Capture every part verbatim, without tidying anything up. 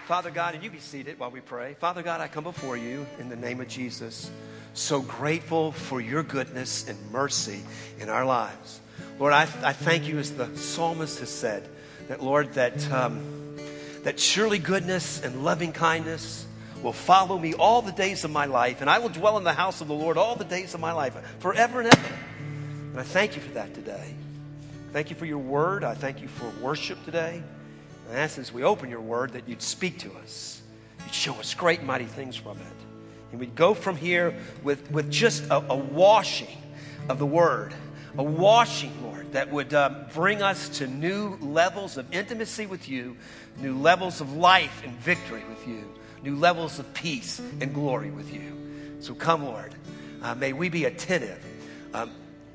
Father God, and you be seated while we pray. Father God, I come before you in the name of Jesus, so grateful for your goodness and mercy in our lives. Lord, I, I thank you, as the psalmist has said, that, Lord, that, um, that surely goodness and loving kindness will follow me all the days of my life, and I will dwell in the house of the Lord all the days of my life, forever and ever. And I thank you for that today. Thank you for your word. I thank you for worship today. And I ask, as we open your word, that you'd speak to us. You'd show us great and mighty things from it. And we'd go from here with, with just a, a washing of the word. A washing, Lord, that would um, bring us to new levels of intimacy with you, new levels of life and victory with you, new levels of peace and glory with you. So come, Lord. Uh, may we be attentive. Um,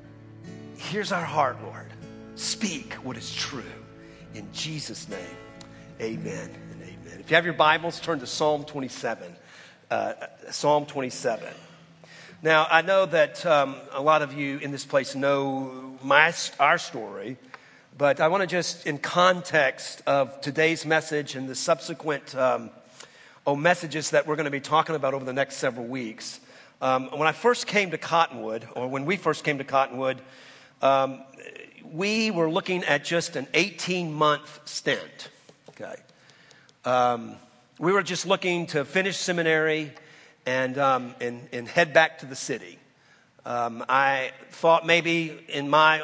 here's our heart, Lord. Speak what is true. In Jesus' name, amen and amen. If you have your Bibles, turn to Psalm twenty-seven. Uh, Psalm twenty-seven. Now, I know that um, a lot of you in this place know my our story, but I want to just, in context of today's message and the subsequent um, oh, messages that we're going to be talking about over the next several weeks. Um, when I first came to Cottonwood, or when we first came to Cottonwood, um, we were looking at just an eighteen-month stint, okay? Um, we were just looking to finish seminary and, um, and, and head back to the city. Um, I thought maybe in my,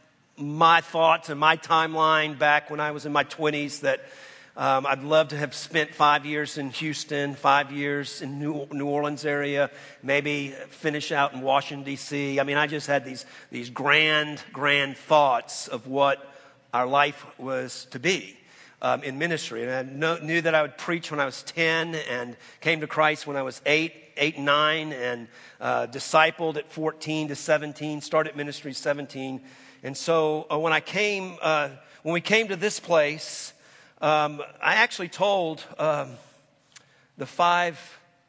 my thoughts and my timeline back when I was in my twenties that um, I'd love to have spent five years in Houston, five years in New, New Orleans area, maybe finish out in Washington, D C. I mean, I just had these, these grand, grand thoughts of what our life was to be um, in ministry. And I know, knew that I would preach when I was ten and came to Christ when I was eight, eight and nine, and uh, discipled at fourteen to seventeen, started ministry seventeen. And so uh, when I came, uh, when we came to this place, Um, I actually told um, the five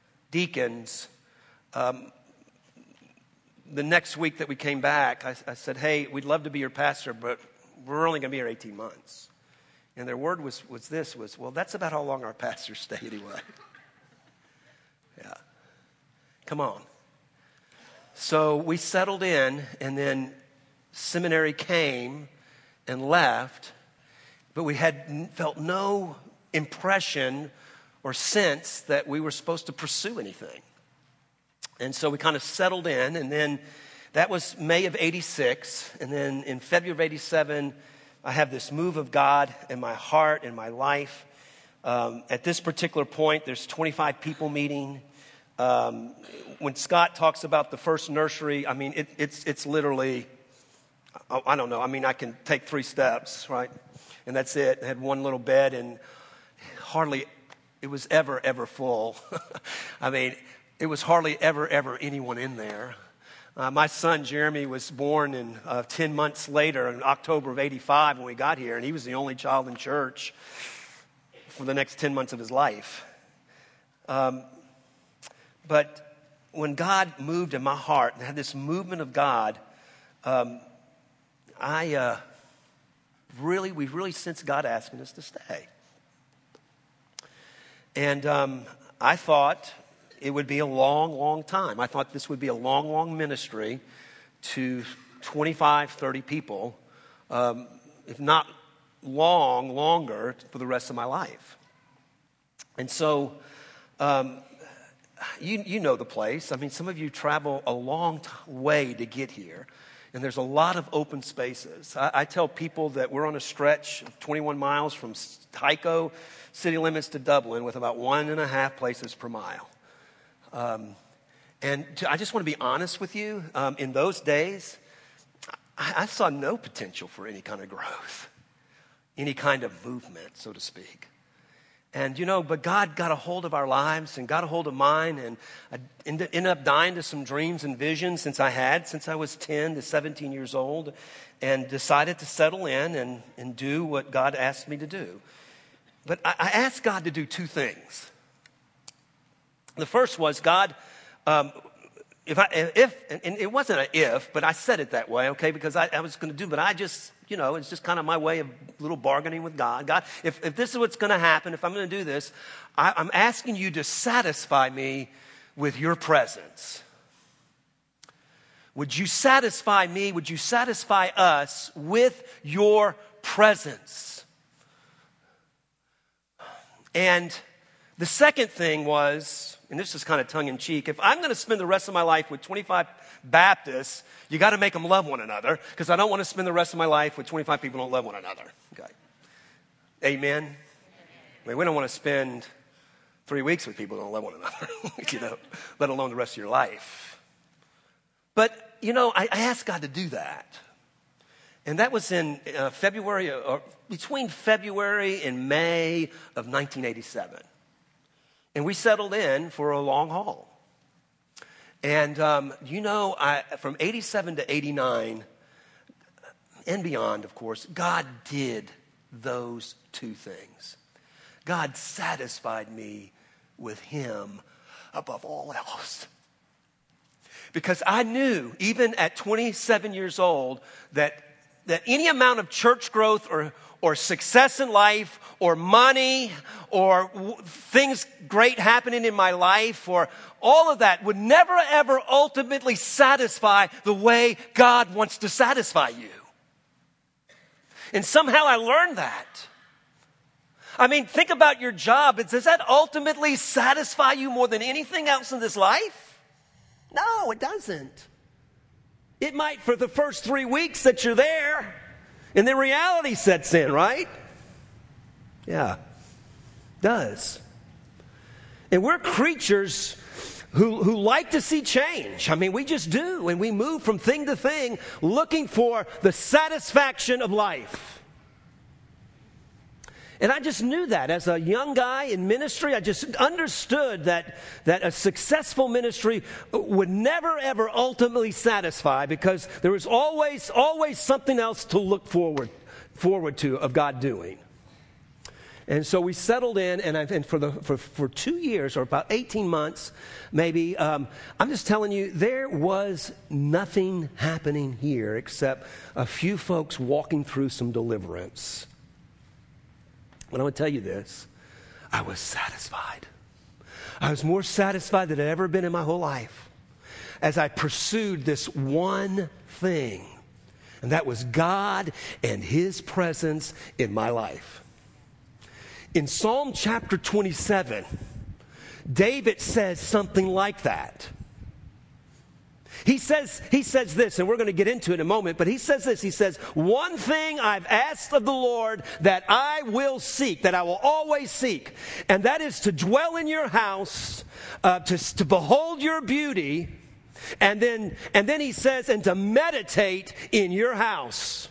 deacons um, the next week that we came back, I, I said, hey, we'd love to be your pastor, but we're only going to be here eighteen months. And their word was, was this, was, well, that's about how long our pastors stay anyway. Yeah. Come on. So we settled in, and then seminary came and left. But we had felt no impression or sense that we were supposed to pursue anything. And so we kind of settled in, and then that was May of eighty-six. And then in February of eighty-seven, I have this move of God in my heart, in my life. Um, at this particular point, there's twenty-five people meeting. Um, when Scott talks about the first nursery, I mean, it, it's it's literally, I, I don't know, I mean, I can take three steps, right? And that's it. I had one little bed, and hardly, it was ever, ever full. I mean, it was hardly ever, ever anyone in there. Uh, my son, Jeremy, was born in uh, ten months later in October of eighty-five when we got here, and he was the only child in church for the next ten months of his life. Um, but when God moved in my heart and had this movement of God, um, I... Uh, Really, we really sensed God asking us to stay. And um, I thought it would be a long, long time. I thought this would be a long, long ministry to twenty-five, thirty people, um, if not long, longer for the rest of my life. And so, um, you, you know the place. I mean, some of you travel a long t- way to get here. And there's a lot of open spaces. I, I tell people that we're on a stretch of twenty-one miles from Tycho city limits to Dublin with about one and a half places per mile. Um, and to, I just want to be honest with you. Um, in those days, I, I saw no potential for any kind of growth, any kind of movement, so to speak. And, you know, but God got a hold of our lives and got a hold of mine. And I ended, ended up dying to some dreams and visions since I had, since I was ten to seventeen years old, and decided to settle in and, and do what God asked me to do. But I, I asked God to do two things. The first was, God, um, if I, if, and it wasn't an if, but I said it that way, okay, because I, I was going to do, but I just, you know, it's just kind of my way of little bargaining with God. God, if, if this is what's going to happen, if I'm going to do this, I, I'm asking you to satisfy me with your presence. Would you satisfy me? Would you satisfy us with your presence? And the second thing was, and this is kind of tongue-in-cheek, if I'm going to spend the rest of my life with twenty-five Baptists, you got to make them love one another, because I don't want to spend the rest of my life with twenty-five people who don't love one another. Okay. Amen? I mean, we don't want to spend three weeks with people who don't love one another, you know, let alone the rest of your life. But, you know, I, I asked God to do that. And that was in uh, February, or between February and May of nineteen eighty-seven. And we settled in for a long haul. And, um, you know, I, from eighty-seven to eighty-nine and beyond, of course, God did those two things. God satisfied me with him above all else. Because I knew, even at twenty-seven years old, that, that any amount of church growth or or success in life, or money, or w- things great happening in my life, or all of that would never, ever ultimately satisfy the way God wants to satisfy you. And somehow I learned that. I mean, think about your job. Does that ultimately satisfy you more than anything else in this life? No, it doesn't. It might for the first three weeks that you're there. And then reality sets in, right? Yeah, does. And we're creatures who, who like to see change. I mean, we just do. And we move from thing to thing looking for the satisfaction of life. And I just knew that as a young guy in ministry. I just understood that, that a successful ministry would never, ever ultimately satisfy, because there was always, always something else to look forward, forward to of God doing. And so we settled in, and, I, and for, the, for, for two years, or about eighteen months, maybe, um, I'm just telling you, there was nothing happening here except a few folks walking through some deliverance. But I want to tell you this, I was satisfied. I was more satisfied than I'd ever been in my whole life as I pursued this one thing, and that was God and his presence in my life. In Psalm chapter twenty-seven, David says something like that. He says, he says this, and we're going to get into it in a moment, but he says this, he says, one thing I've asked of the Lord that I will seek, that I will always seek, and that is to dwell in your house, uh, to, to behold your beauty, and then, and then he says, and to meditate in your house.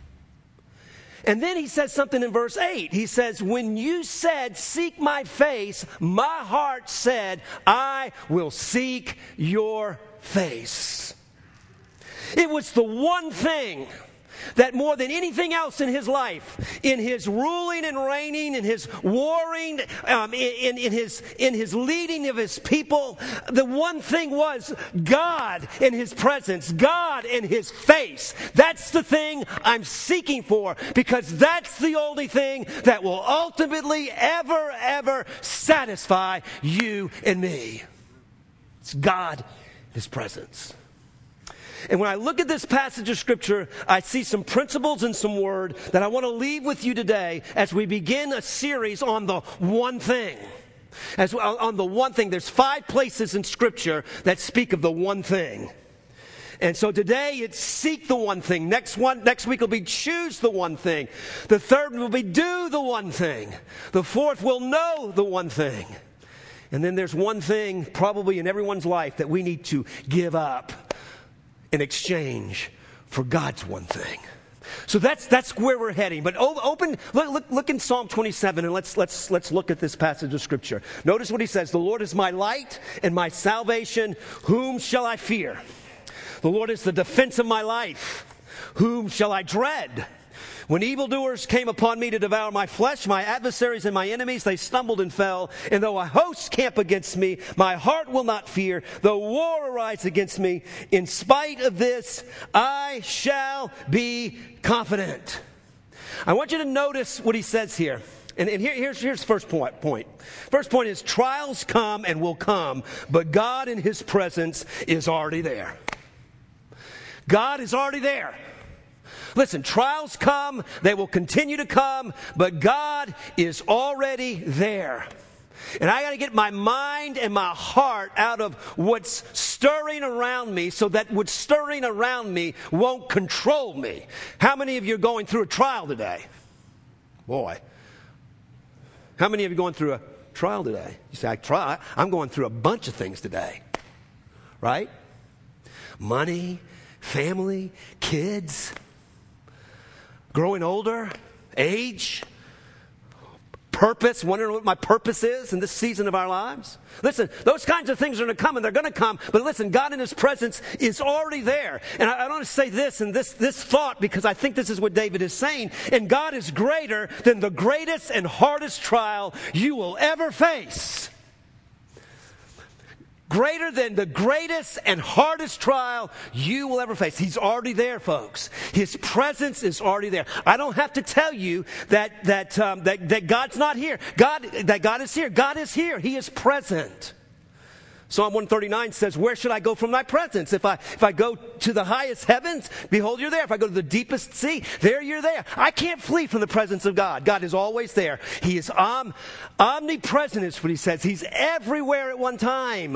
And then he says something in verse eight. He says, when you said, seek my face, my heart said, I will seek your face. It was the one thing that more than anything else in his life, in his ruling and reigning, in his warring, um, in, in, his, in his leading of his people, the one thing was God and his presence, God and his face. That's the thing I'm seeking for, because that's the only thing that will ultimately ever, ever satisfy you and me. It's God, his presence. And when I look at this passage of Scripture, I see some principles and some word that I want to leave with you today as we begin a series on the one thing. As on the one thing, there's five places in Scripture that speak of the one thing. And so today it's seek the one thing. Next one, next week will be choose the one thing. The third will be do the one thing. The fourth will know the one thing. And then there's one thing probably in everyone's life that we need to give up in exchange for God's one thing. So that's that's where we're heading. But open, look, look, look in Psalm twenty-seven, and let's let's let's look at this passage of Scripture. Notice what he says: "The Lord is my light and my salvation; whom shall I fear? The Lord is the defense of my life; whom shall I dread? When evildoers came upon me to devour my flesh, my adversaries and my enemies, they stumbled and fell. And though a host camp against me, my heart will not fear. Though war arise against me, in spite of this, I shall be confident. I want you to notice what he says here. And, and here, here's, here's the first point, point. First point is trials come and will come, but God in his presence is already there. God is already there. Listen, trials come, they will continue to come, but God is already there. And I got to get my mind and my heart out of what's stirring around me so that what's stirring around me won't control me. How many of you are going through a trial today? Boy. How many of you are going through a trial today? You say, I try. I'm going through a bunch of things today. Right? Money, family, kids, growing older, age, purpose, wondering what my purpose is in this season of our lives. Listen, those kinds of things are going to come, and they're going to come. But listen, God in his presence is already there. And I, I want to say this and this, this thought, because I think this is what David is saying. And God is greater than the greatest and hardest trial you will ever face. Greater than the greatest and hardest trial you will ever face. He's already there, folks. His presence is already there. I don't have to tell you that that um, that, that God's not here. God, that God is here. God is here. He is present. Psalm one thirty-nine says, where should I go from thy presence? If I if I go to the highest heavens, behold, you're there. If I go to the deepest sea, there you're there. I can't flee from the presence of God. God is always there. He is om- omnipresent is what he says. He's everywhere at one time.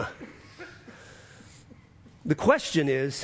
The question is,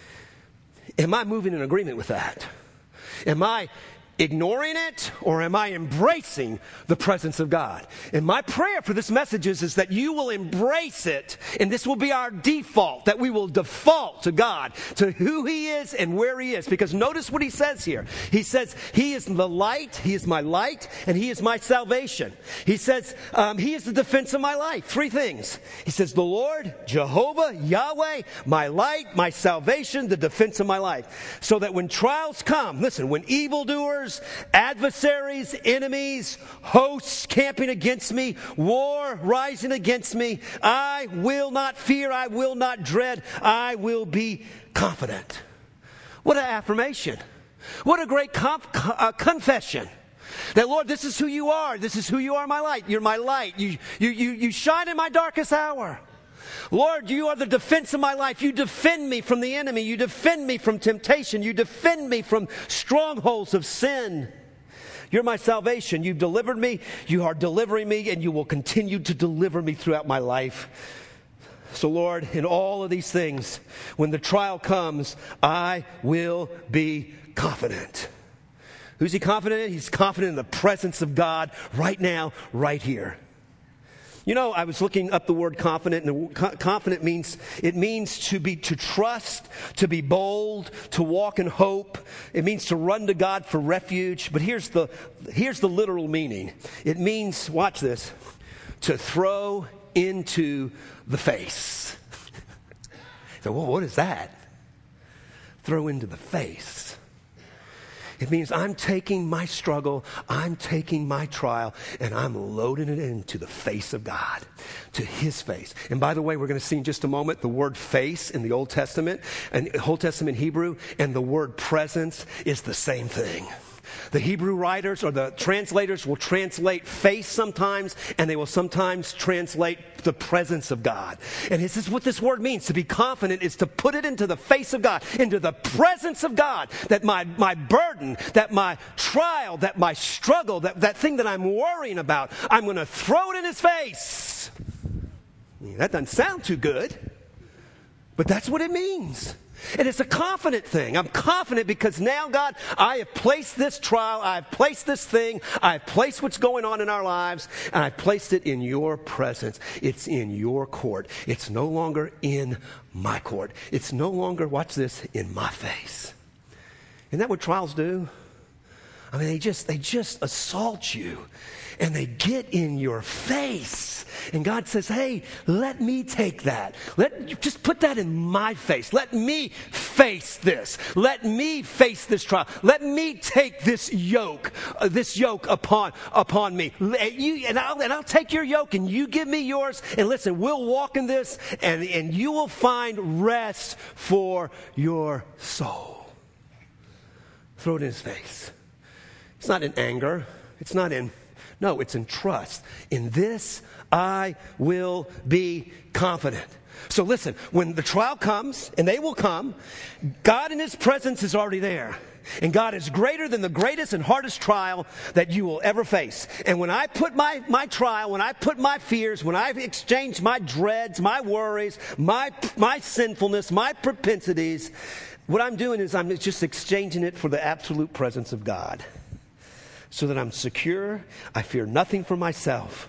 am I moving in agreement with that? Am I ignoring it, or am I embracing the presence of God? And my prayer for this message is, is that you will embrace it, and this will be our default, that we will default to God, to who he is and where he is. Because notice what he says here. He says, he is the light, he is my light, and he is my salvation. He says, um, he is the defense of my life. Three things. He says, the Lord, Jehovah, Yahweh, my light, my salvation, the defense of my life. So that when trials come, listen, when evildoers, adversaries, enemies, hosts camping against me, war rising against me, I will not fear, I will not dread, I will be confident. What an affirmation. What a great comp- uh, confession. That, Lord, this is who you are. This is who you are, my light. You're my light. You, you, you, you shine in my darkest hour. Lord, you are the defense of my life. You defend me from the enemy. You defend me from temptation. You defend me from strongholds of sin. You're my salvation. You've delivered me. You are delivering me, and you will continue to deliver me throughout my life. So, Lord, in all of these things, when the trial comes, I will be confident. Who's he confident in? He's confident in the presence of God right now, right here. You know, I was looking up the word confident, and confident means, it means to be, to trust, to be bold, to walk in hope. It means to run to God for refuge. But here's the, here's the literal meaning. It means, watch this, to throw into the face. So, well, what is that? Throw into the face. It means I'm taking my struggle, I'm taking my trial, and I'm loading it into the face of God, to his face. And by the way, we're going to see in just a moment the word face in the Old Testament, and Old Testament Hebrew, and the word presence is the same thing. The Hebrew writers or the translators will translate face sometimes, and they will sometimes translate the presence of God. And this is what this word means. To be confident is to put it into the face of God, into the presence of God, that my, my burden, that my trial, that my struggle, that, that thing that I'm worrying about, I'm going to throw it in his face. That doesn't sound too good, but that's what it means. And it's a confident thing. I'm confident because now, God, I have placed this trial, I've placed this thing, I've placed what's going on in our lives, and I've placed it in your presence. It's in your court. It's no longer in my court. It's no longer, watch this, in my face. Isn't that what trials do? I mean, they just they just assault you, and they get in your face, And God says, hey, let me take that. Let just put that in my face. Let me face this. Let me face this trial. Let me take this yoke, uh, this yoke upon upon me. You, and, I'll, and I'll take your yoke and you give me yours. And listen, we'll walk in this and, and you will find rest for your soul. Throw it in his face. It's not in anger. It's not in, no, it's in trust. In this, I will be confident. So listen, when the trial comes, and they will come, God in his presence is already there. And God is greater than the greatest and hardest trial that you will ever face. And when I put my, my trial, when I put my fears, when I've exchanged my dreads, my worries, my, my sinfulness, my propensities, what I'm doing is I'm just exchanging it for the absolute presence of God. So that I'm secure, I fear nothing for myself.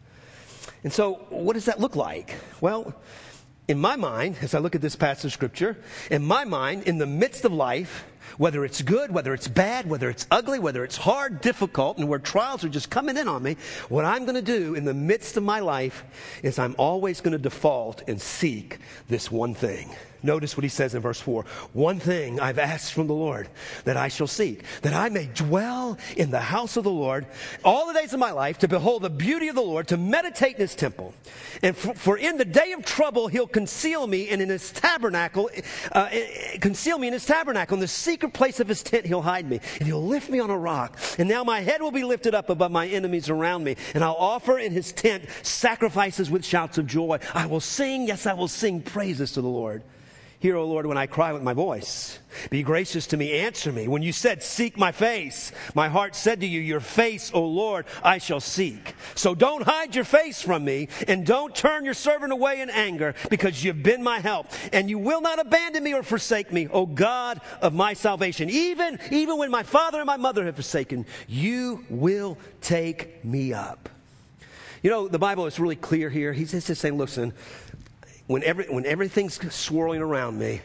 And so, what does that look like? Well, in my mind, as I look at this passage of Scripture, in my mind, in the midst of life, whether it's good, whether it's bad, whether it's ugly, whether it's hard, difficult, and where trials are just coming in on me, what I'm going to do in the midst of my life is I'm always going to default and seek this one thing. Notice what he says in verse four. One thing I've asked from the Lord that I shall seek, that I may dwell in the house of the Lord all the days of my life, to behold the beauty of the Lord, to meditate in his temple. And for, for in the day of trouble he'll conceal me, and in his tabernacle, uh, conceal me in his tabernacle. In the secret place of his tent he'll hide me, and he'll lift me on a rock. And now my head will be lifted up above my enemies around me, and I'll offer in his tent sacrifices with shouts of joy. I will sing, yes, I will sing praises to the Lord. Hear, O Lord, when I cry with my voice. Be gracious to me, answer me. When you said, seek my face, my heart said to you, your face, O Lord, I shall seek. So don't hide your face from me, and don't turn your servant away in anger, because you've been my help. And you will not abandon me or forsake me, O God of my salvation. Even, even when my father and my mother have forsaken, you will take me up. You know, the Bible is really clear here. He's just saying, listen, When, every, when everything's swirling around me,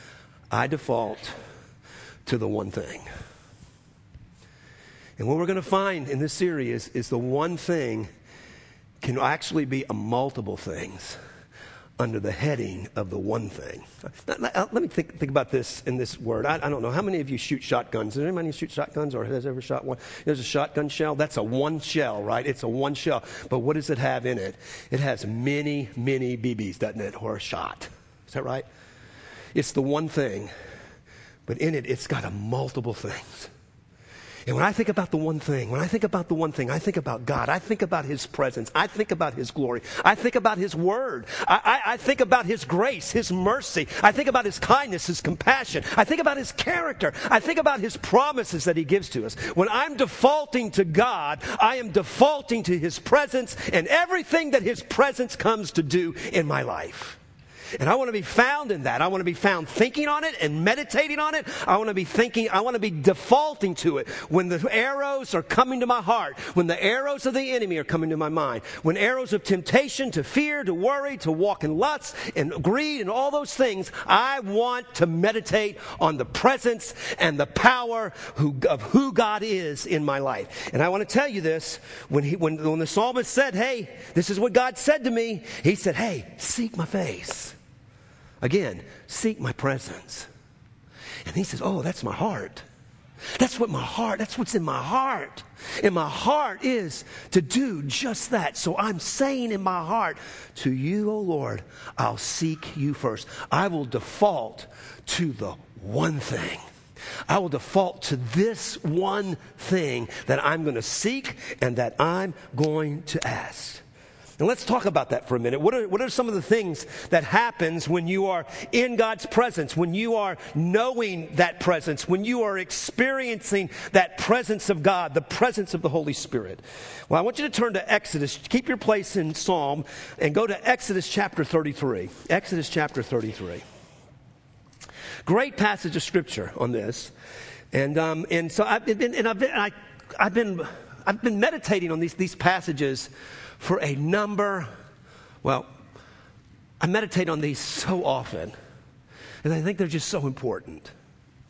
I default to the one thing. And what we're going to find in this series is, is the one thing can actually be a multiple things under the heading of the one thing. Now, let me think, think about this in this word. I, I don't know. How many of you shoot shotguns? Does anybody shoot shotguns or has ever shot one? There's a shotgun shell. That's a one shell, right? It's a one shell. But what does it have in it? It has many, many B Bs, doesn't it? Or a shot. Is that right? It's the one thing. But in it, it's got a multiple things. And when I think about the one thing, when I think about the one thing, I think about God. I think about his presence. I think about his glory. I think about his word. I, I, I think about his grace, his mercy. I think about his kindness, his compassion. I think about his character. I think about his promises that he gives to us. When I'm defaulting to God, I am defaulting to his presence and everything that his presence comes to do in my life. And I want to be found in that. I want to be found thinking on it and meditating on it. I want to be thinking, I want to be defaulting to it when the arrows are coming to my heart, when the arrows of the enemy are coming to my mind, when arrows of temptation, to fear, to worry, to walk in lust and greed and all those things. I want to meditate on the presence and the power who, of who God is in my life. And I want to tell you this, when, he, when, when the psalmist said, hey, this is what God said to me, he said, hey, seek my face. Again, seek my presence. And he says, oh, that's my heart. That's what my heart, that's what's in my heart. And my heart is to do just that. So I'm saying in my heart, to you, O Lord, I'll seek you first. I will default to the one thing. I will default to this one thing that I'm going to seek and that I'm going to ask. And let's talk about that for a minute. What are, what are some of the things that happens when you are in God's presence, when you are knowing that presence, when you are experiencing that presence of God, the presence of the Holy Spirit? Well, I want you to turn to Exodus. Keep your place in Psalm and go to Exodus chapter thirty-three. Exodus chapter thirty-three. Great passage of Scripture on this. And um, and so I've been and I've been I, I've been I've been meditating on these these passages for a number, well, I meditate on these so often, and I think they're just so important.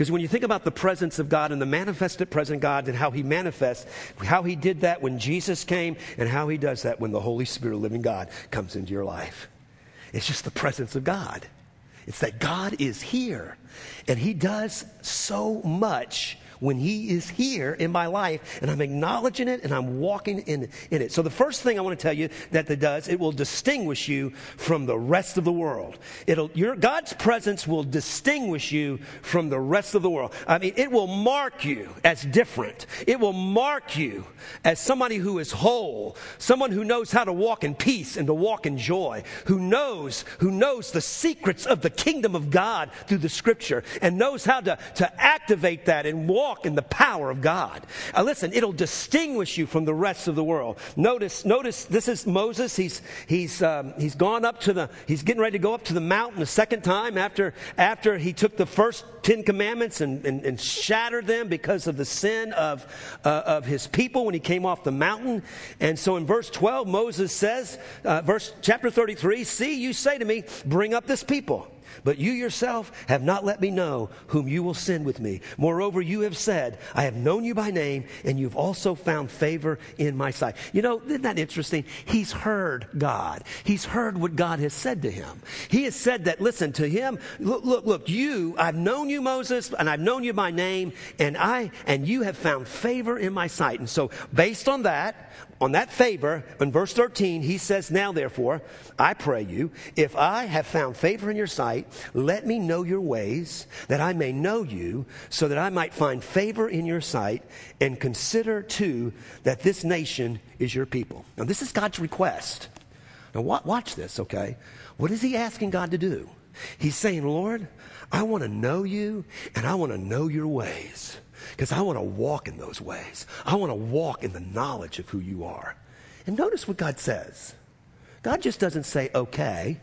Because when you think about the presence of God and the manifested presence of God and how he manifests, how he did that when Jesus came and how he does that when the Holy Spirit of living God comes into your life. It's just the presence of God. It's that God is here. And he does so much when he is here in my life, and I'm acknowledging it and I'm walking in, in it. So the first thing I want to tell you that it does, it will distinguish you from the rest of the world. It'll, your, God's presence will distinguish you from the rest of the world. I mean, it will mark you as different. It will mark you as somebody who is whole, someone who knows how to walk in peace and to walk in joy, who knows, who knows the secrets of the kingdom of God through the scripture and knows how to, to activate that and walk in the power of God. Uh, listen, it'll distinguish you from the rest of the world. Notice, notice. This is Moses. He's he's um, he's gone up to the. He's getting ready to go up to the mountain a second time after after he took the first Ten Commandments and, and, and shattered them because of the sin of uh, of his people when he came off the mountain. And so in verse twelve, Moses says, uh, verse chapter thirty-three. See, you say to me, bring up this people. But you yourself have not let me know whom you will send with me. Moreover, you have said, I have known you by name, and you've also found favor in my sight. You know, isn't that interesting? He's heard God. He's heard what God has said to him. He has said that, listen, to him, look, look, look, you, I've known you, Moses, and I've known you by name, and I, and you have found favor in my sight. And so based on that, on that favor, in verse thirteen, he says, now therefore, I pray you, if I have found favor in your sight, let me know your ways, that I may know you, so that I might find favor in your sight, and consider too that this nation is your people. Now this is God's request. Now watch this, okay? What is he asking God to do? He's saying, Lord, I want to know you, and I want to know your ways. Because I want to walk in those ways. I want to walk in the knowledge of who you are. And notice what God says. God just doesn't say, okay.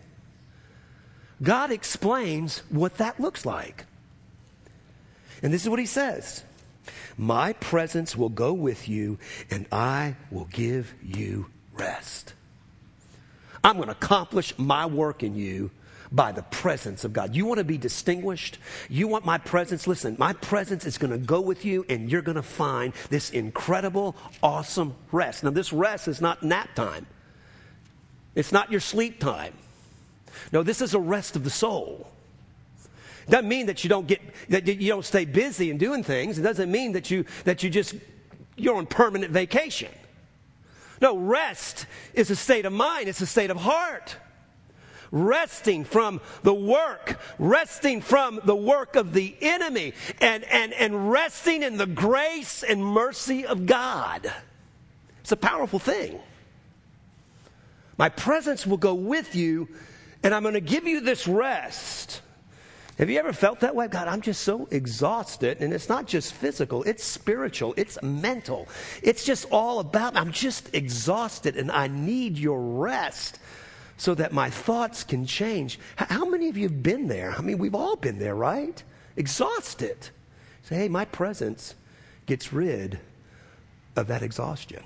God explains what that looks like. And this is what he says. My presence will go with you, and I will give you rest. I'm going to accomplish my work in you by the presence of God. You want to be distinguished? You want my presence? Listen, my presence is going to go with you, and you're going to find this incredible, awesome rest. Now, this rest is not nap time. It's not your sleep time. No, this is a rest of the soul. It doesn't mean that you don't get that you don't stay busy and doing things. It doesn't mean that you that you just you're on permanent vacation. No, rest is a state of mind. It's a state of heart. Resting from the work, resting from the work of the enemy, and, and, and resting in the grace and mercy of God. It's a powerful thing. My presence will go with you, and I'm going to give you this rest. Have you ever felt that way? God, I'm just so exhausted, and it's not just physical, it's spiritual, it's mental. It's just all about, I'm just exhausted, and I need your rest. So that my thoughts can change. How many of you have been there? I mean, we've all been there, right? Exhausted. Say, hey, my presence gets rid of that exhaustion.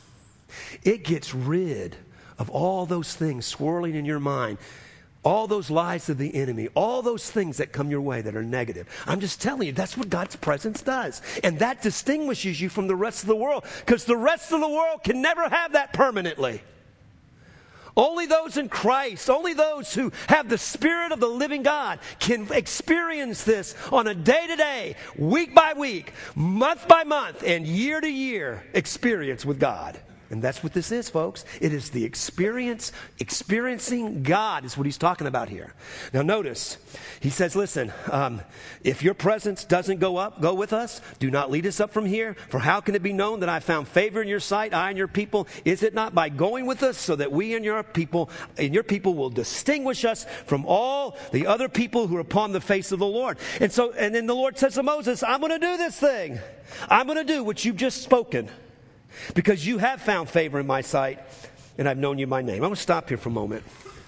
It gets rid of all those things swirling in your mind, all those lies of the enemy, all those things that come your way that are negative. I'm just telling you, that's what God's presence does. And that distinguishes you from the rest of the world, because the rest of the world can never have that permanently. Only those in Christ, only those who have the Spirit of the living God can experience this on a day-to-day, week by week, month by month, and year-to-year experience with God. And that's what this is, folks. It is the experience, experiencing God is what he's talking about here. Now notice, he says, listen, um, if your presence doesn't go up, go with us. Do not lead us up from here. For how can it be known that I found favor in your sight, I and your people? Is it not by going with us, so that we and your people and your people will distinguish us from all the other people who are upon the face of the Lord? And so, and then the Lord says to Moses, I'm going to do this thing. I'm going to do what you've just spoken. Because you have found favor in my sight, and I've known you by name. I'm going to stop here for a moment.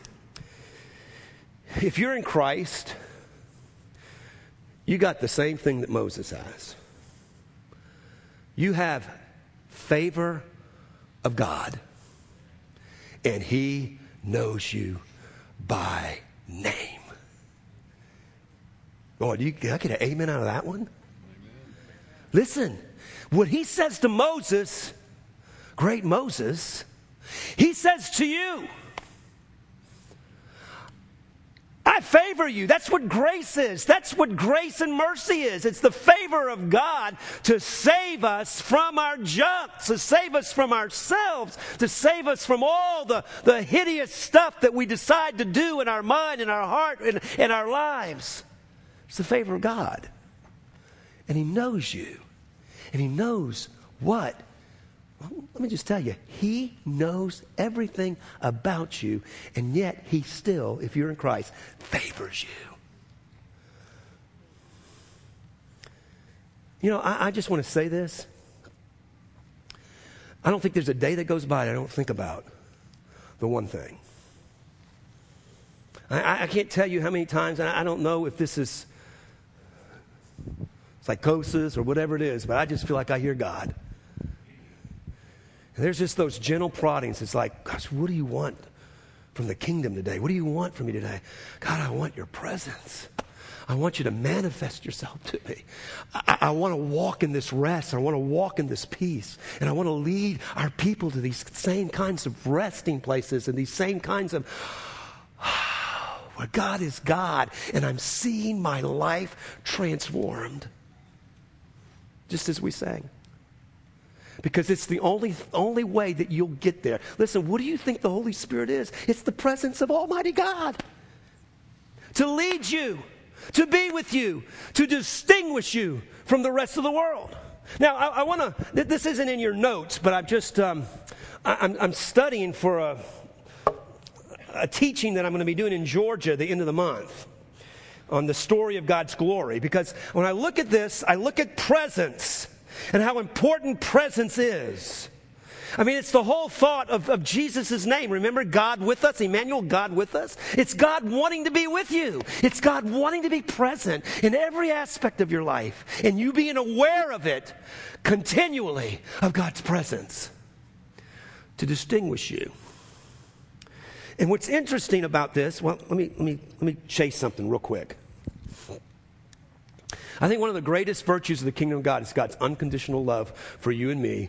If you're in Christ, you got the same thing that Moses has. You have favor of God, and he knows you by name. Oh, do you can I get an amen out of that one? Amen. Listen, what he says to Moses, great Moses, he says to you, I favor you. That's what grace is. That's what grace and mercy is. It's the favor of God to save us from our junk, to save us from ourselves, to save us from all the, the hideous stuff that we decide to do in our mind, in our heart, in, in our lives. It's the favor of God. And he knows you. And he knows what? Let me just tell you, he knows everything about you, and yet he still, if you're in Christ, favors you. You know, I, I just want to say this. I don't think there's a day that goes by that I don't think about the one thing. I, I can't tell you how many times, and I don't know if this is psychosis or whatever it is, but I just feel like I hear God. And there's just those gentle proddings. It's like, gosh, what do you want from the kingdom today? What do you want from me today? God, I want your presence. I want you to manifest yourself to me. I, I want to walk in this rest. I want to walk in this peace. And I want to lead our people to these same kinds of resting places and these same kinds of, where God is God. And I'm seeing my life transformed. Just as we sang. Because it's the only, only way that you'll get there. Listen, what do you think the Holy Spirit is? It's the presence of Almighty God. To lead you, to be with you, to distinguish you from the rest of the world. Now, I, I want to, this isn't in your notes, but I'm just, um, I, I'm, I'm studying for a, a teaching that I'm going to be doing in Georgia at the end of the month on the story of God's glory. Because when I look at this, I look at presence. And how important presence is. I mean, it's the whole thought of, of Jesus' name. Remember, God with us, Emmanuel, God with us. It's God wanting to be with you. It's God wanting to be present in every aspect of your life. And you being aware of it continually, of God's presence, to distinguish you. And what's interesting about this, well, let me, let me, let me chase something real quick. I think one of the greatest virtues of the kingdom of God is God's unconditional love for you and me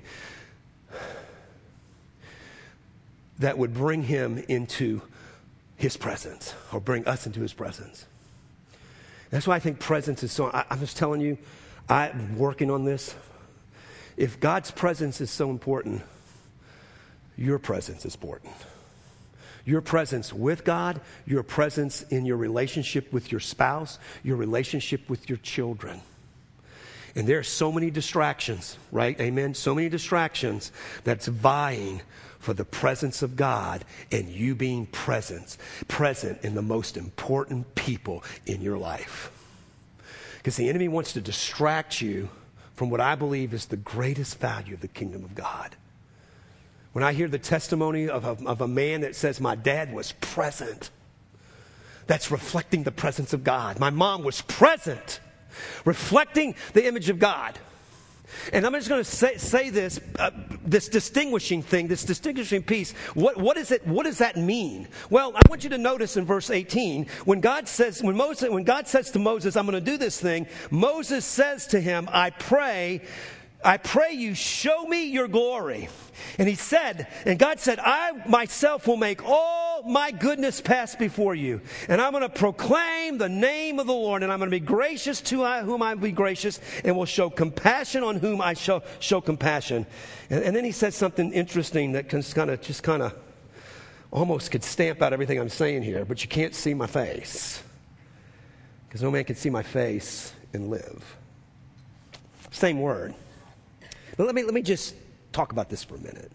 that would bring him into his presence or bring us into his presence. That's why I think presence is so, I, I'm just telling you, I'm working on this. If God's presence is so important, your presence is important. Your presence with God, your presence in your relationship with your spouse, your relationship with your children. And there are so many distractions, right? Amen? So many distractions that's vying for the presence of God and you being present, present in the most important people in your life. Because the enemy wants to distract you from what I believe is the greatest value of the kingdom of God. When I hear the testimony of a, of a man that says, my dad was present, that's reflecting the presence of God. My mom was present, reflecting the image of God. And I'm just going to say, say this, uh, this distinguishing thing, this distinguishing piece. What, what is it? What does that mean? Well, I want you to notice in verse eighteen, when God says, when Moses, when God says to Moses, I'm going to do this thing, Moses says to him, I pray, I pray you show me your glory. And he said, and God said, I myself will make all my goodness pass before you. And I'm going to proclaim the name of the Lord. And I'm going to be gracious to whom I will be gracious. And will show compassion on whom I shall show compassion. And, and then he said something interesting that kind of just kind of almost could stamp out everything I'm saying here. But you can't see my face. Because no man can see my face and live. Same word. But let me, let me just talk about this for a minute.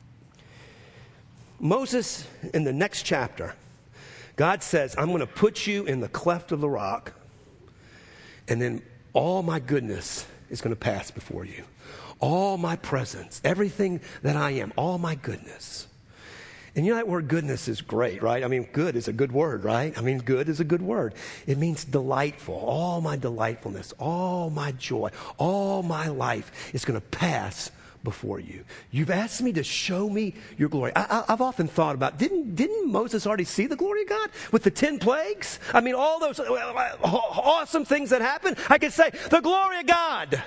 Moses, in the next chapter, God says, I'm going to put you in the cleft of the rock, and then all my goodness is going to pass before you. All my presence, everything that I am, all my goodness. And you know that word goodness is great, right? I mean, good is a good word, right? I mean, good is a good word. It means delightful. All my delightfulness, all my joy, all my life is going to pass before you. You've asked me to show me your glory. I, I, I've often thought about, didn't, didn't Moses already see the glory of God with the ten plagues? I mean, all those awesome things that happened. I could say, the glory of God.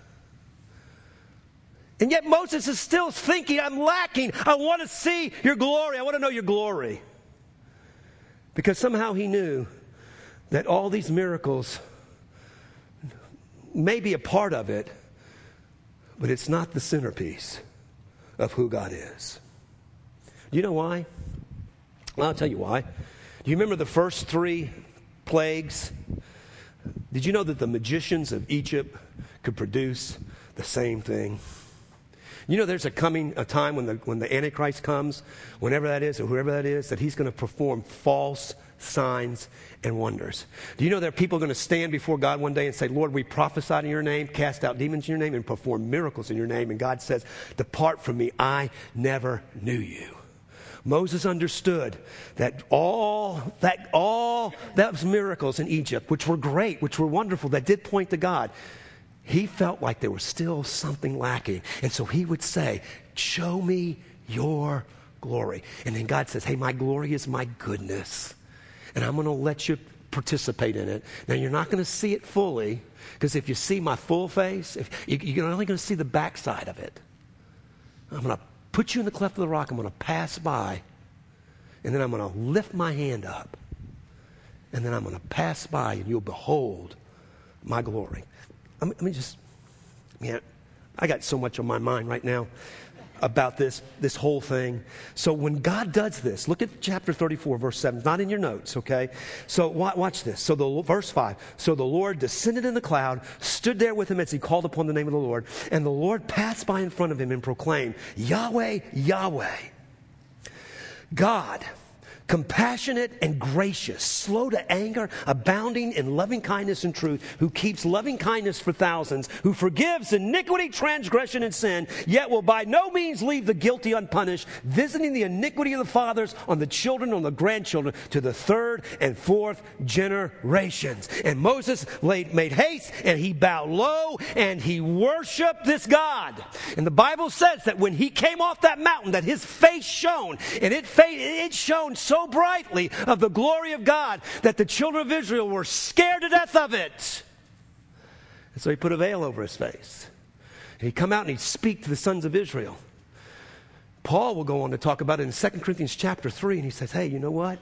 And yet Moses is still thinking, I'm lacking. I want to see your glory. I want to know your glory. Because somehow he knew that all these miracles may be a part of it, but it's not the centerpiece of who God is. Do you know why? Well, I'll tell you why. Do you remember the first three plagues? Did you know that the magicians of Egypt could produce the same thing? You know there's a coming a time when the when the Antichrist comes, whenever that is or whoever that is, that he's going to perform false signs and wonders. Do you know there are people going to stand before God one day and say, Lord, we prophesied in your name, cast out demons in your name, and perform miracles in your name. And God says, depart from me, I never knew you. Moses understood that all that all those miracles in Egypt, which were great, which were wonderful, that did point to God, he felt like there was still something lacking. And so he would say, show me your glory. And then God says, hey, my glory is my goodness. And I'm going to let you participate in it. Now, you're not going to see it fully, because if you see my full face, if, you're only going to see the backside of it. I'm going to put you in the cleft of the rock. I'm going to pass by. And then I'm going to lift my hand up. And then I'm going to pass by, and you'll behold my glory. I mean, I mean just, man, I got so much on my mind right now about this, this whole thing. So when God does this, look at chapter thirty-four, verse seven. It's not in your notes, okay? So watch this. So the verse five. So the Lord descended in the cloud, stood there with him as he called upon the name of the Lord. And the Lord passed by in front of him and proclaimed, Yahweh, Yahweh, God, compassionate and gracious, slow to anger, abounding in loving kindness and truth, who keeps loving kindness for thousands, who forgives iniquity, transgression, and sin, yet will by no means leave the guilty unpunished, visiting the iniquity of the fathers on the children, on the grandchildren, to the third and fourth generations. And Moses laid, made haste, and he bowed low, and he worshiped this God. And the Bible says that when he came off that mountain, that his face shone, and it, it shone so so brightly of the glory of God that the children of Israel were scared to death of it. And so he put a veil over his face. And he'd come out and he'd speak to the sons of Israel. Paul will go on to talk about it in Second Corinthians chapter three, and he says, hey, you know what?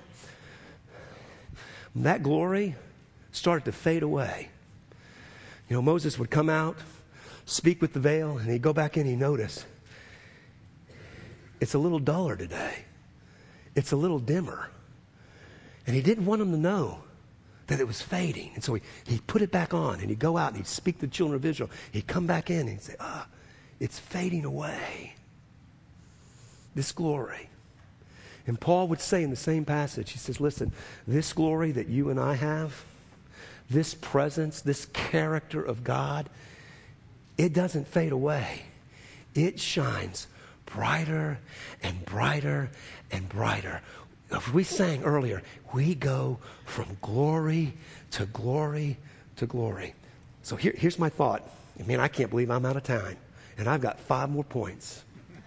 That glory started to fade away. You know, Moses would come out, speak with the veil, and he'd go back in and he'd notice it's a little duller today. It's a little dimmer. And he didn't want them to know that it was fading. And so he, he put it back on, and he'd go out and he'd speak to the children of Israel. He'd come back in and he'd say, ah, it's fading away. This glory. And Paul would say in the same passage, he says, listen, this glory that you and I have, this presence, this character of God, it doesn't fade away. It shines brighter and brighter and brighter. As we sang earlier, we go from glory to glory to glory. So here, here's my thought. I mean, I can't believe I'm out of time. And I've got five more points.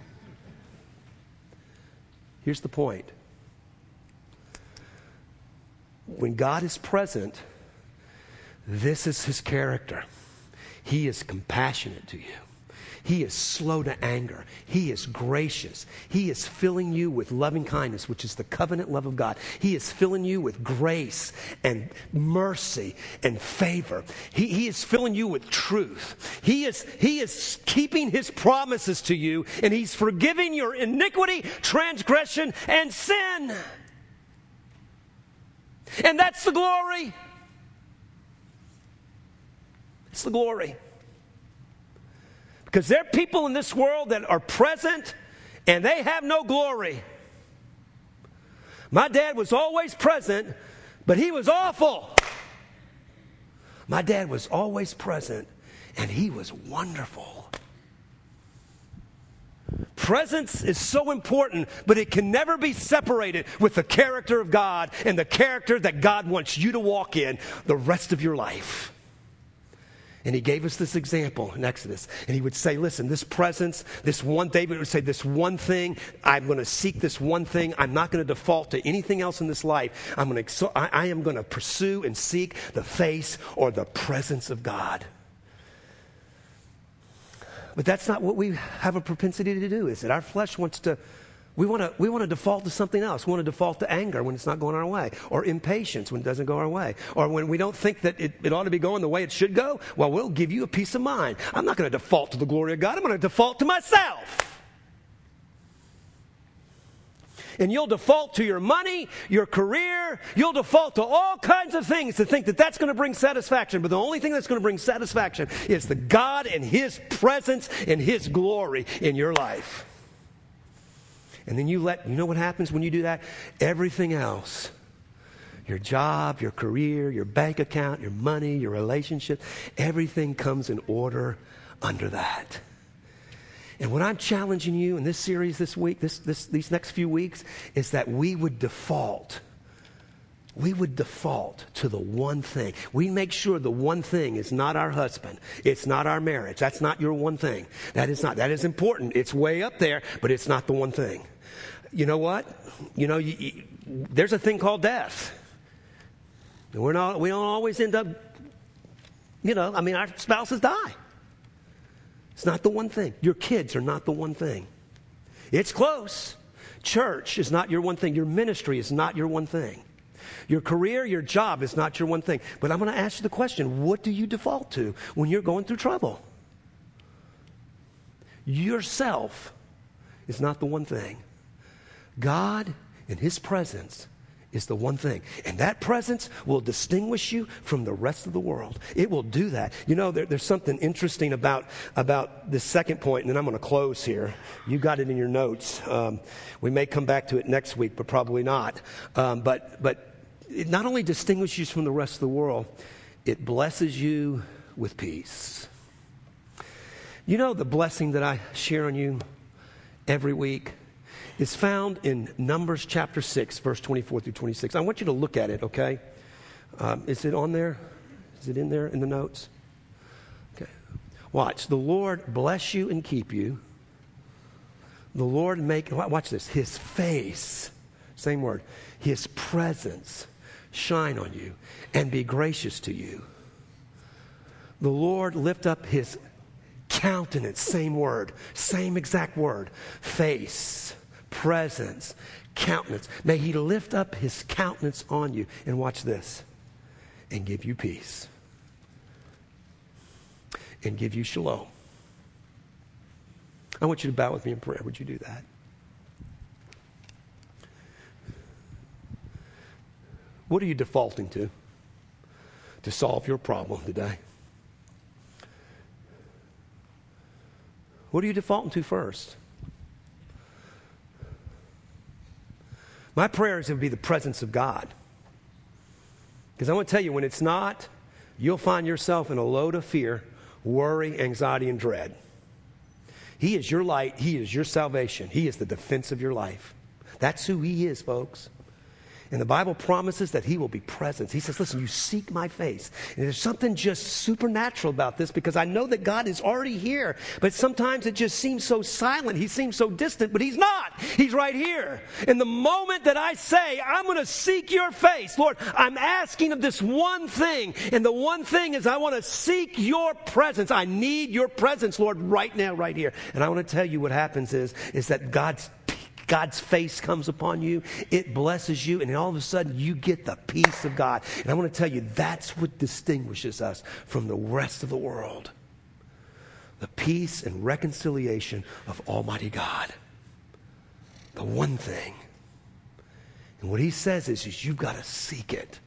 Here's the point. When God is present, this is his character. He is compassionate to you. He is slow to anger. He is gracious. He is filling you with loving kindness, which is the covenant love of God. He is filling you with grace and mercy and favor. He, he is filling you with truth. He is, he is keeping his promises to you, and he's forgiving your iniquity, transgression, and sin. And that's the glory. It's the glory. Because there are people in this world that are present and they have no glory. My dad was always present, but he was awful. My dad was always present and he was wonderful. Presence is so important, but it can never be separated with the character of God and the character that God wants you to walk in the rest of your life. And he gave us this example in Exodus. And he would say, listen, this presence, this one, David would say, this one thing, I'm going to seek this one thing. I'm not going to default to anything else in this life. I'm going to, I, I am going to pursue and seek the face or the presence of God. But that's not what we have a propensity to do, is it? Our flesh wants to, we want to we want to default to something else. We want to default to anger when it's not going our way, or impatience when it doesn't go our way, or when we don't think that it, it ought to be going the way it should go. Well, we'll give you a peace of mind. I'm not going to default to the glory of God. I'm going to default to myself. And you'll default to your money, your career. You'll default to all kinds of things to think that that's going to bring satisfaction. But the only thing that's going to bring satisfaction is the God and His presence and His glory in your life. And then you let, you know what happens when you do that? Everything else, your job, your career, your bank account, your money, your relationship, everything comes in order under that. And what I'm challenging you in this series this week, this, this, these next few weeks, is that we would default. We would default to the one thing. We make sure the one thing is not our husband. It's not our marriage. That's not your one thing. That is not. That is important. It's way up there, but it's not the one thing. You know what? You know, you, you, there's a thing called death. And we're not. We don't always end up. You know, I mean, our spouses die. It's not the one thing. Your kids are not the one thing. It's close. Church is not your one thing. Your ministry is not your one thing. Your career, your job is not your one thing. But I'm going to ask you the question, what do you default to when you're going through trouble? Yourself is not the one thing. God and His presence is the one thing. And that presence will distinguish you from the rest of the world. It will do that. You know, there, there's something interesting about, about this second point, and then I'm going to close here. You got it in your notes. Um, we may come back to it next week, but probably not. Um, but, but it not only distinguishes you from the rest of the world, it blesses you with peace. You know, the blessing that I share on you every week is found in Numbers chapter six, verse twenty-four through twenty-six. I want you to look at it, okay? Um, is it on there? Is it in there in the notes? Okay. Watch. The Lord bless you and keep you. The Lord make, watch this, His face, same word, His presence shine on you and be gracious to you. The Lord lift up His countenance, same word, same exact word, face, presence, countenance. May He lift up His countenance on you. And watch this. And give you peace. And give you shalom. I want you to bow with me in prayer. Would you do that? What are you defaulting to to solve your problem today? What are you defaulting to first? My prayer is it would be the presence of God. Because I want to tell you, when it's not, you'll find yourself in a load of fear, worry, anxiety, and dread. He is your light. He is your salvation. He is the defense of your life. That's who He is, folks. And the Bible promises that He will be present. He says, listen, you seek my face. And there's something just supernatural about this, because I know that God is already here. But sometimes it just seems so silent. He seems so distant, but He's not. He's right here. And the moment that I say, I'm going to seek your face, Lord, I'm asking of this one thing. And the one thing is I want to seek your presence. I need your presence, Lord, right now, right here. And I want to tell you what happens is, is that God's God's face comes upon you, it blesses you, and all of a sudden you get the peace of God. And I want to tell you, that's what distinguishes us from the rest of the world. The peace and reconciliation of Almighty God. The one thing. And what He says is, is you've got to seek it.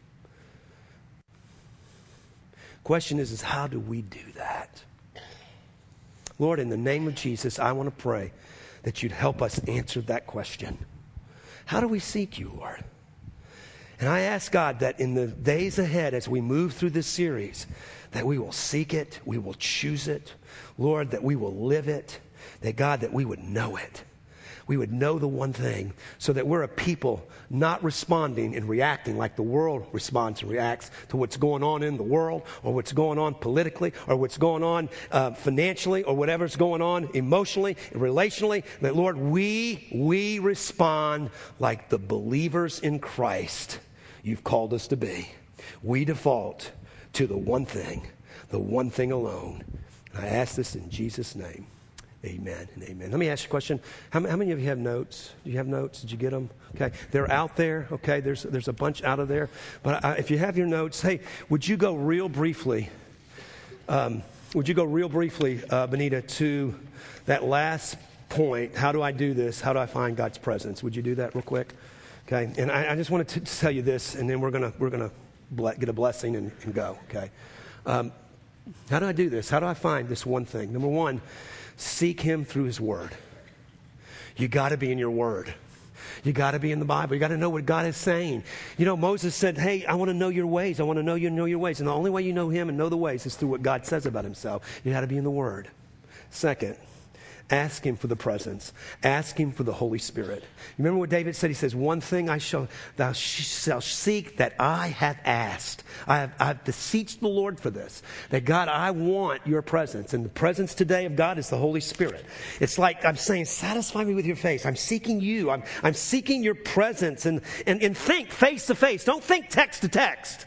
Question is, is how do we do that? Lord, in the name of Jesus, I want to pray that you'd help us answer that question. How do we seek you, Lord? And I ask God that in the days ahead, as we move through this series, that we will seek it, we will choose it, Lord, that we will live it, that God, that we would know it. we would know the one thing, so that we're a people not responding and reacting like the world responds and reacts to what's going on in the world, or what's going on politically, or what's going on uh, financially, or whatever's going on emotionally, relationally. That, Lord, we, we respond like the believers in Christ you've called us to be. We default to the one thing, the one thing alone. And I ask this in Jesus' name. Amen and amen. Let me ask you a question. How, how many of you have notes? Do you have notes? Did you get them? Okay. They're out there. Okay. There's there's a bunch out of there. But I, if you have your notes, hey, would you go real briefly, um, would you go real briefly, uh, Benita, to that last point? How do I do this? How do I find God's presence? Would you do that real quick? Okay. And I, I just wanted to tell you this, and then we're going to we're gonna ble- get a blessing and, and go. Okay. Um, how do I do this? How do I find this one thing? Number one, seek him through his word. You got to be in your word. You got to be in the Bible. You got to know what God is saying. You know, Moses said, hey, I want to know your ways. I want to know you know your ways. And the only way you know him and know the ways is through what God says about himself. You got to be in the word. Second, ask him for the presence. Ask him for the Holy Spirit. You remember what David said? He says, one thing I shall, thou shalt seek that I have asked. I have, I have beseeched the Lord for this. That God, I want your presence. And the presence today of God is the Holy Spirit. It's like I'm saying, satisfy me with your face. I'm seeking you. I'm, I'm seeking your presence. And, and, and think face to face. Don't think text to text.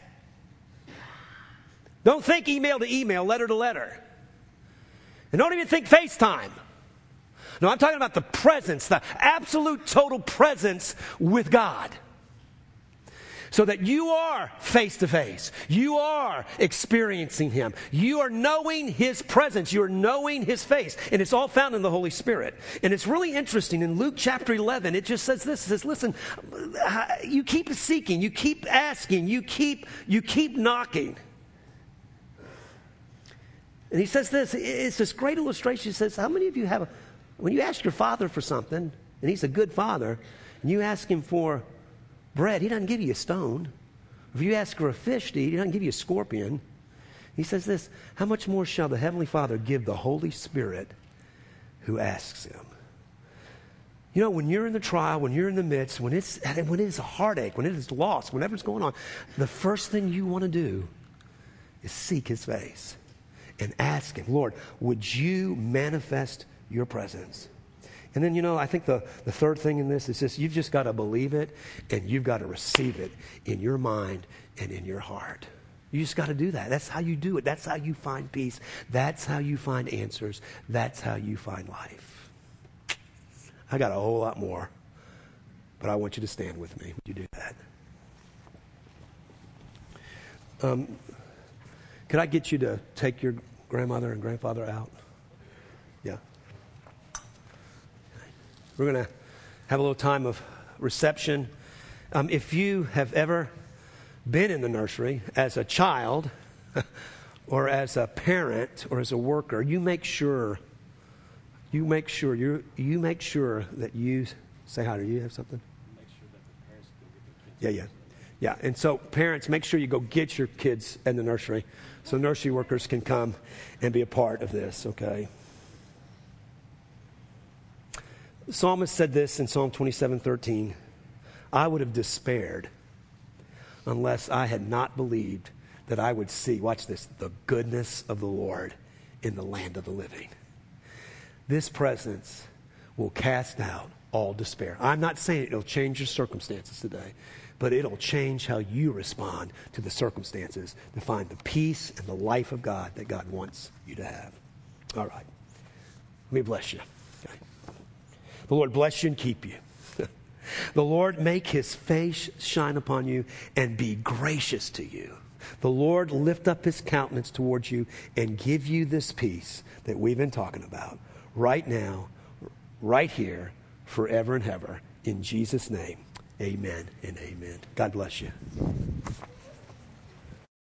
Don't think email to email, letter to letter. And don't even think FaceTime. No, I'm talking about the presence, the absolute total presence with God. So that you are face to face. You are experiencing him. You are knowing his presence. You are knowing his face. And it's all found in the Holy Spirit. And it's really interesting. In Luke chapter eleven, it just says this. It says, listen, you keep seeking. You keep asking. You keep, you keep knocking. And he says this. It's this great illustration. He says, how many of you have a... When you ask your father for something, and he's a good father, and you ask him for bread, he doesn't give you a stone. If you ask for a fish to eat, he doesn't give you a scorpion. He says this, how much more shall the Heavenly Father give the Holy Spirit who asks him? You know, when you're in the trial, when you're in the midst, when it's, when it is a heartache, when it is loss, whenever's going on, the first thing you want to do is seek his face and ask him, Lord, would you manifest your presence? And then, you know, I think the, the third thing in this is this, you've just got to believe it and you've got to receive it in your mind and in your heart. You just got to do that. That's how you do it. That's how you find peace. That's how you find answers. That's how you find life. I got a whole lot more, but I want you to stand with me. Would you do that? Um, could I get you to take your grandmother and grandfather out? Yeah. We're going to have a little time of reception. Um, if you have ever been in the nursery as a child or as a parent or as a worker, you make sure, you make sure, you you make sure that you, say hi, do you have something? Make sure that the parents go get their kids. Yeah, yeah. Yeah, and so parents, make sure you go get your kids in the nursery so nursery workers can come and be a part of this, okay? The psalmist said this in Psalm twenty-seven thirteen, I would have despaired unless I had not believed that I would see, watch this, the goodness of the Lord in the land of the living. This presence will cast out all despair. I'm not saying it'll change your circumstances today, but it'll change how you respond to the circumstances to find the peace and the life of God that God wants you to have. All right. Let me bless you. Okay. The Lord bless you and keep you. The Lord make his face shine upon you and be gracious to you. The Lord lift up his countenance towards you and give you this peace that we've been talking about right now, right here, forever and ever. In Jesus' name, amen and amen. God bless you.